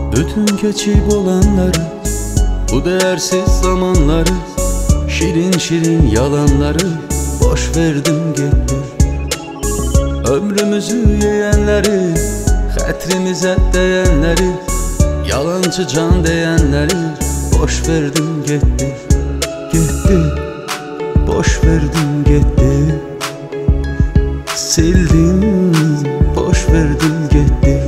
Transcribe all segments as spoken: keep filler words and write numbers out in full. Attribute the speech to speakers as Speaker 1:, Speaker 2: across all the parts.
Speaker 1: Bütün geçip olanları, bu değersiz zamanları, şirin şirin yalanları boş verdim gitti. Ömrümüzü yiyenleri, hatırımıza değenleri, yalancı can diyenleri boş verdim gitti. Gitti, boş verdim gitti. Sildim, boş verdim gitti.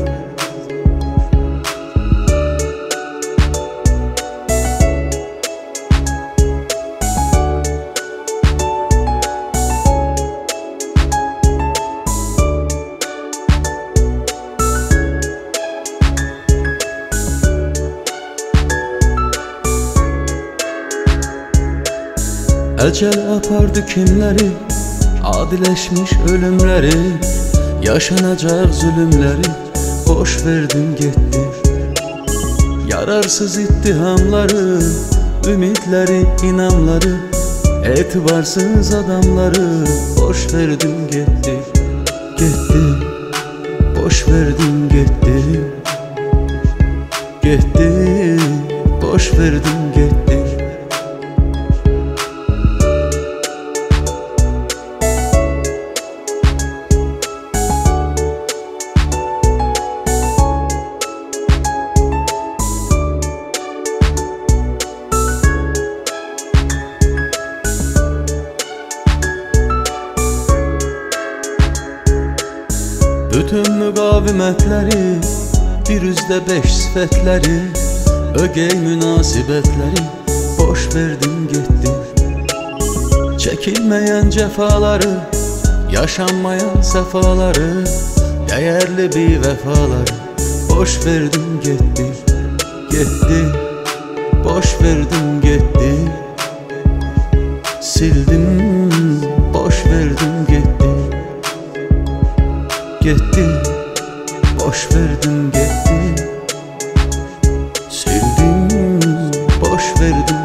Speaker 1: Ecel apardı kimleri, adileşmiş ölümleri, yaşanacak zulümleri boş verdim gitti. Yararsız ittihamları, ümitleri, inanları, etibarsız adamları boş verdim gitti. Gitti, boş verdim gitti. Gitti, boş verdim gitti. Bütün müqavimətləri, bir üzdə beş sifətləri, ögey münasibətləri boş verdim getdi. Çəkilməyən cəfaları, yaşanmayan səfaları, dəyərli bir vəfaları boş verdim getdi. Getdi, boş verdim getdi. Sildim, boş verdim getdi. Gitti, boş verdim gitti. Sildim, boş verdim